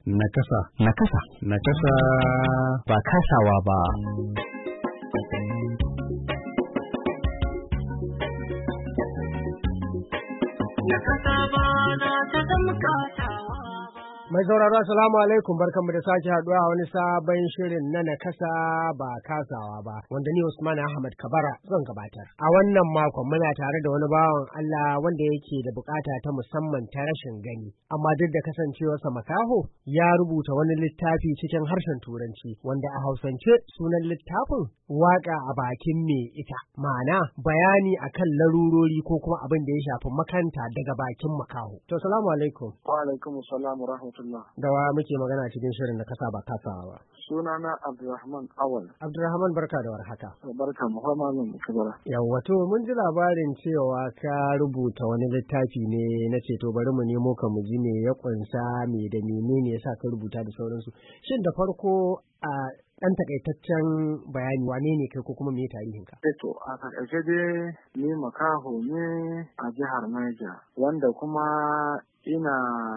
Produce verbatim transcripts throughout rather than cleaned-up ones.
Nakasa. Nakasa. Nakasa. Ba kasawa ba. Nakasa ba na ta zama kasawa. Mai sauraro assalamu alaikum, barkanmu da sake haduwa a wani sabon shirin na nakasa ba kasawa ba, wanda ni Usman Ahmad Kabara zan gabatar. A wannan makon muna tare da wani bawan Allah wanda yake da bukata ta musamman ta rashin gani, amma duk da kasancewarsa makaho ya rubuta wani littafi cikin harshen Turanci wanda a Hausance sunan littafin waka a bakin me ita, ma'ana bayani akan larurori ko kuma abin da ya shafi makanta daga bakin makaho. To assalamu alaikum. Wa alaikum assalam wa rahmatullah. Da wa muke magana cikin shirin na kasa ba kasawa ba. Sunana Abdulrahman Awal. Abdulrahman, barka da warhaka. Barka mu kuma malam Kabara. Yawwa, to mun ji labarin cewa ka rubuta wani littafi ne na ce to bari mu nemo ka mu ji me ya kunsa, me da menene yasa ka rubuta da sauransu. Shin da farko a ɗan takaitaccen bayani wane ne kai ko kuma me tarihin ka? Eto a takaice dai ni makaho ne a jihar Niger, wanda kuma ina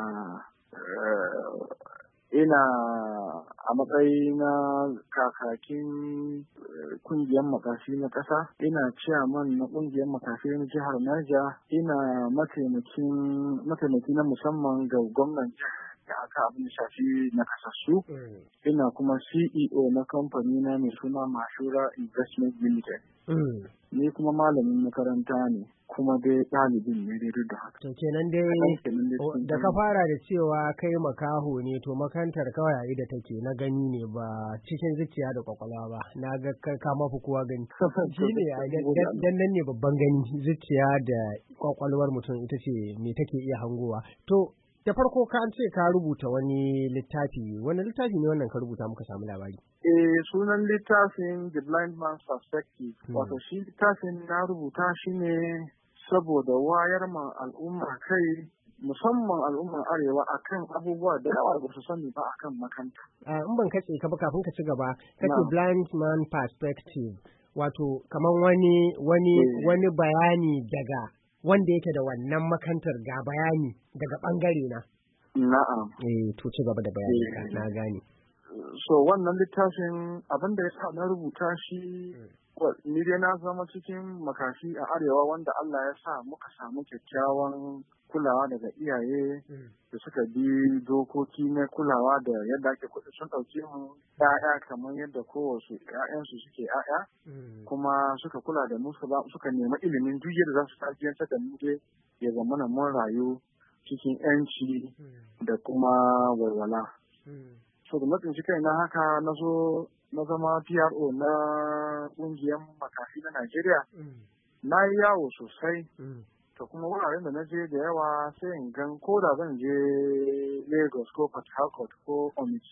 ina a matsayi na kakakin kungiyar makafi na ƙasa, ina ciyaman na kungiyar makafi na jihar Niger, ina mataimaki na musamman ga gwamnan da aka abin shafi na kasassu, ina kuma C E O na kamfani na mai suna Mashura Investment Limited. Ni kuma malamin makaranta ne, kuma dai ɗalibin ne dai duk da haka. To kenan dai da ka fara da cewa kai makaho ne, to makantar kawai a da take na gani ne ba cikin zuciya da kwakwalwa ba. Na ga ka mafi kowa gani. Shi ne dan nan ne babban gani, zuciya da kwakwalwar mutum ita ce me take iya hangowa. To da farko ka ce ka rubuta wani littafi, wani littafi ne wannan ka rubuta muka samu labari? Eh, sunan littafin The Blind Man's Perspective. Wato shi littafin na rubuta shi ne saboda wayar ma al'umma kai, musamman al'ummar arewa akan abubuwa da yawa ba su sani ba akan makanta. In ban kace ka ba kafin ka ci gaba, kace Blind Man Perspective, wato kamar wani wani wani bayani daga wanda yake da wannan makantar, ga bayani daga bangare na. Na'am. Eh, to ci gaba da bayani na gane. So wannan littafin abin da ya sa na rubuta shi, ni dai na zama cikin makafi a arewa wanda Allah ya sa muka samu kyakkyawan kulawa daga iyaye da suka bi dokoki na kulawa da yadda ake kuɗi, sun ɗauke mu ‘ya'ya kamar yadda kowace ‘ya'yansu suke ‘ya'ya, kuma suka kula da mu, suka nemi ilimin duk yadda za su tarbiyyantar da mu dai ya zama na mun rayu cikin ‘yanci da kuma walwala. So da matsinci kai na haka na zo na zama P R O na ƙungiyar makafi na Najeriya. Na yi yawo sosai, to kuma wuraren da na je da yawa sai in gan ko da zan je Lagos ko Port Harcourt ko Omis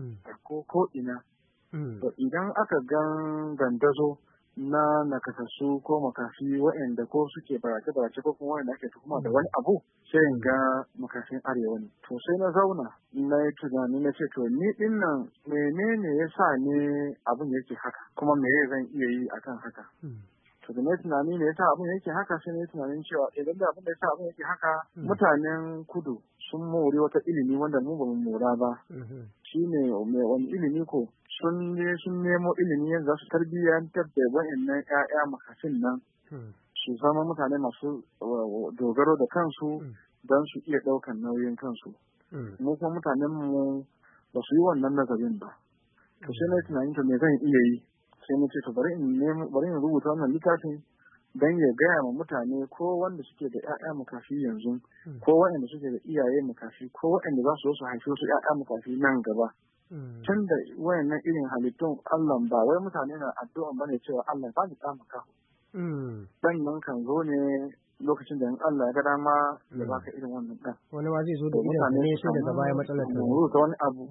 ko ko ina. To idan aka gan dandazo na nakasassu ko makafi waɗanda ko suke barace-barace ko kuma waɗanda ake tuhuma da wani abu, sai in ga makafin arewa ne. To sai na zauna na yi tunani na ce to ni din nan menene ya sa ne abin yake haka, kuma me zan iya yi akan haka. To da na tunani ne ya sa abin yake haka, sai na yi tunanin cewa idan da abin da ya sa abin yake haka, mutanen kudu sun mori wata ilimi wanda mu ba mu mora ba. Shi ne wani ilimi ko sun ne sun nemo ilimi yadda za su tarbiyyantar da wa'annan ƴaƴa makafin nan su zama mutane masu dogaro da kansu don su iya ɗaukan nauyin kansu. Mu kuma mutanen mu ba su yi wannan nazarin ba. To sai na tunanin to me zan iya yi, sai na ce to bari in nemo bari in rubuta wannan littafin don ya gaya ma mutane ko wanda suke da ƴaƴa makafi yanzu, ko waɗanda suke da iyaye makafi, ko waɗanda za su zo su haifi wasu ƴaƴa makafi nan gaba. Tun da wayannan irin halittun Allah ba wai mutane na addu'an bane cewa Allah ba ni ɗa makaho. Dan nan kan zo ne lokacin da in Allah ya ga dama ya baka irin wannan ɗan. Wani ma zai zo da idan ne sai daga baya matsalar ta. Rubuta wani abu.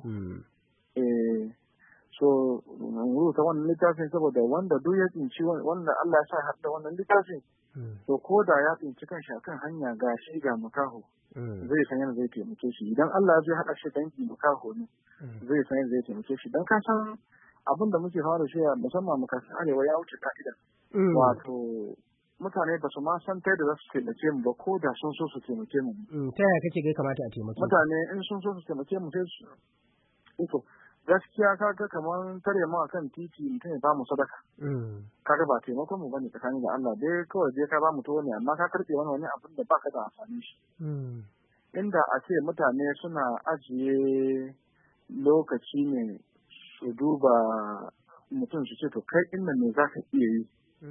Eh, so rubuta wannan littafin saboda wanda duk ya tsinci wanda Allah ya sa har da wannan littafin, to ko da ya tsinci kan shi kan hanya ga shi ga makaho, zai san yadda zai taimake shi. Idan Allah zai haɗa shi dangi makaho ne, zai san yadda zai taimake shi. Dan ka san abin da muke fara shi musamman makashin arewa ya wuce ka'ida. Wato mutane ba su ma san ta da za su taimake mu ba ko da sun so su taimake mu. Ta yaya kake ga kamata a taimake mu? Mutane in sun so su taimake mu sai su ito gaskiya kaga kamar tare mu akan titi mutum ya ba mu sadaka. Kaga ba taimakon mu bane tsakanin da Allah dai kawai dai ka ba mu to ne amma ka karɓe wani wani abin da baka da amfani shi. Inda a ce mutane suna ajiye lokaci ne su duba mutum su ce to kai inda me za ka iya yi.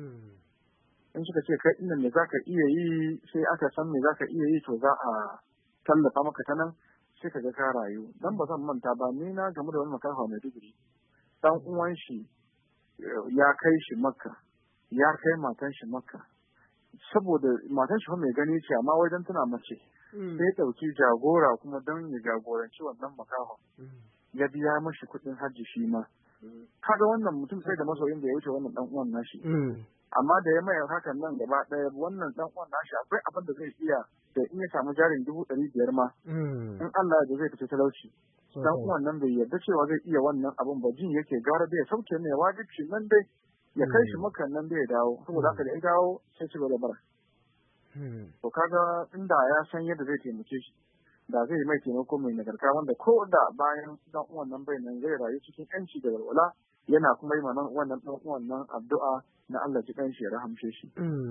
In suka ce kai inda me za ka iya yi sai aka san me za ka iya yi to za a tallafa maka ta nan sai ka ga ka rayu. Dan ba zan manta ba ni na game da wani makafa mai digiri. Dan uwan shi ya kai shi Makka, ya kai matan shi Makka. Saboda matan shi mai gani ce amma wai dan tana mace. Sai ya ɗauki jagora kuma don ya jagoranci wannan makafa. Ya biya mashi kuɗin hajji shi ma. Kaga wannan mutum sai da masoyin da ya wuce wannan dan uwan nashi. Amma da ya mai hakan nan gaba ɗaya wannan dan uwan nashi akwai abin da zai iya da in ya samu jarin dubu ɗari biyar ma. In Allah ya zai fice talauci. Dan uwan nan bai yarda cewa zai iya wannan abin ba jin yake gara da ya sauke ne wajibi nan dai ya kai shi makan nan da ya dawo saboda haka da ya dawo sai ci gaba da bara. To kaga inda ya san yadda zai taimake shi da zai mai taimako mai nagarta wanda ko da bayan dan uwan nan bai nan zai rayu cikin yanci da walwala yana kuma yi mana wannan dan uwan nan addu'a na Allah ji kanshi ya rahamshe shi.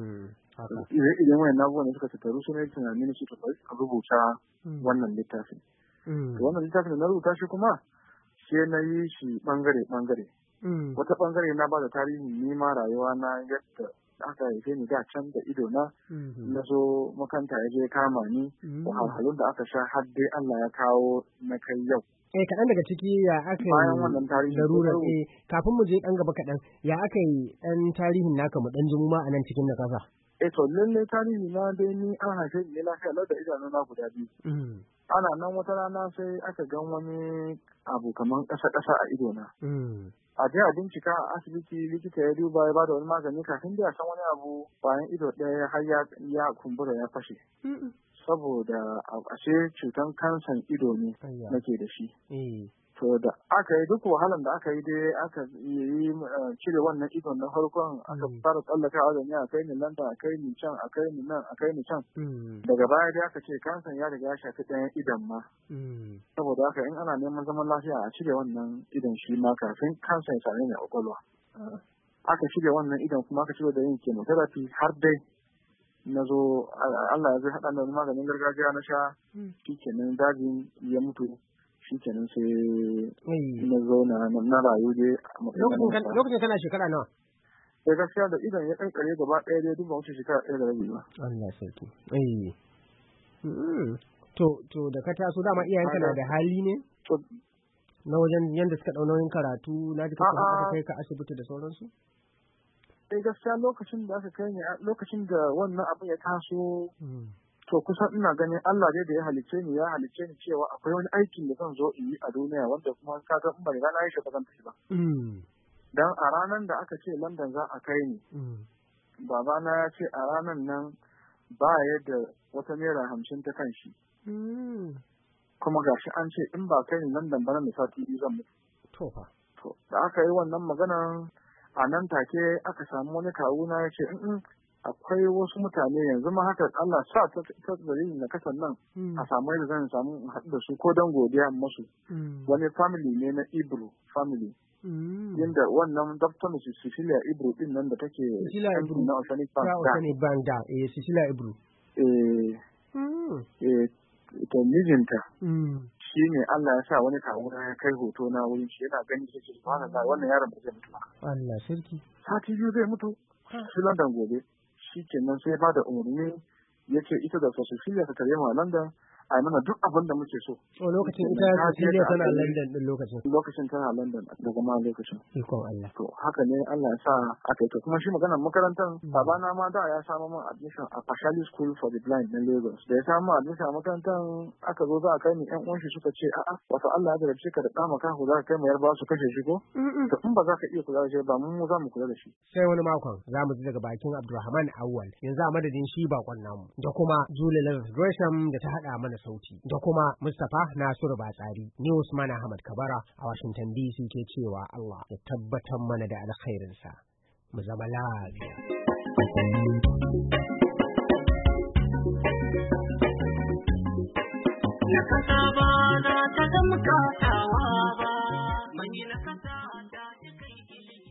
Idan wayan na ne suka tattaru su ne tunani ne suka rubuta wannan littafin. To wannan littafin na rubuta shi kuma sai na yi shi bangare bangare. Wata bangare na ba da tarihin nima rayuwa na yadda aka haife ni da can da ido na na zo makanta ya je kama ni wahalhalun da aka sha har dai Allah ya kawo na kai yau. Eh kaɗan daga ciki ya aka yi bayan wannan tarihi darurar eh kafin mu je ɗan gaba kaɗan ya aka yi ɗan tarihin naka mu ɗan jimu ma a nan cikin na ƙasa. Eh to lallai tarihi na dai ni an haife ni lafiya lau da idanuna guda biyu. Ana nan wata rana sai aka gan wani abu kaman ƙasa-ƙasa a idona. A je a bincika a asibiti likita ya duba ya bada wani magani kafin da ya san wani abu bayan ido ɗaya har ya kumbura ya fashe. Saboda ashe cutan kansan ido ne nake da shi. To da aka yi duk wahalan da aka yi dai aka yi cire wannan idon na farkon aka fara tsallakawa da ni a kai ni nan da a kai ni can a kai ni nan a kai ni can. Daga baya dai aka ce kansan ya riga ya shafi ɗayan idon ma. Saboda haka in ana neman zaman lafiya a cire wannan idon shi ma kafin kansan ya same ni a kwakwalwa. Aka cire wannan idon kuma aka cire da yin chemotherapy har dai na zo Allah ya zai haɗa da maganin gargajiya na sha shi kenan dajin ya mutu. Shi kenan sai na zo na rayu dai. Lokacin kana shekara nawa? Sai gaskiya da idan ya kankare gaba ɗaya dai duk ba wuce shekara ɗaya da rabi ba. Allah sarki. To to da ka taso dama iyayenka na da hali ne? Na wajen yadda suka ɗau nauyin karatu na ji kasa aka kai ka asibiti da sauransu? Sai gaskiya lokacin da aka kai ni lokacin da wannan abin ya taso to kusan ina ganin Allah dai da ya halicce ni ya halicce ni cewa akwai wani aikin da zan zo in yi a duniya wanda kuma ka ga in ba riga na yi shi ba zan tafi ba. Dan a ranar da aka ce London za a kai ni. Babana ya ce a ranar nan ba yadda wata naira hamsin ta kan shi. Kuma gashi an ce in ba kai ni London ba na sati biyu zan mutu. To fa. To da aka yi wannan maganar a nan take aka samu wani kawuna ya ce akwai wasu mutane yanzu ma haka Allah sa ta dalilin na kasan nan a samu yadda zan samu haɗu da su ko don godiya masu wani family ne na Ibro family yadda wannan Doctor Missus Cecilia Ibro din nan da take yankin na Oceanic Bank da eh Cecilia Ibro eh eh ita mijinta shi ne Allah ya sa wani kawo ya kai hoto na wurin shi yana gani sai ce subhanallah wannan yaron ba zai mutu ba Allah sarki sati biyu zai mutu shi London gobe shi kenan sai ba da umarni ya ce ita da Cecilia ta tare mu a London a yi mana duk abin da muke so. O lokacin ita Cecilia tana London din lokacin. Lokacin tana London daga ma lokacin. Ikon Allah. To haka ne Allah ya sa aka yi to kuma shi maganar makarantar babana ma da ya samu min admission a Pashali School for the Blind na Lagos. Da ya samu admission a makarantar aka zo za a kai ni ƴan uwan shi suka ce a'a wato Allah ya jarabce ka da ɗa maka ko za ka kai mu yarba su kashe shi ko? To in ba za ka iya kula da shi ba mu za mu kula da shi. Sai wani makon za mu ji daga bakin Abdulrahman Awwal yanzu a madadin shi bakon namu da kuma Julie Lazarus Gresham da ta haɗa mana sauti da kuma Mustapha Nasiru Batsari ni Usman Ahmad Kabara a Washington D C ke cewa Allah ya tabbatar mana da alkhairinsa mu zama lafiya. Na kasa ba za ta zama kasawa ba, mai na kasa ta shi kai ilimi.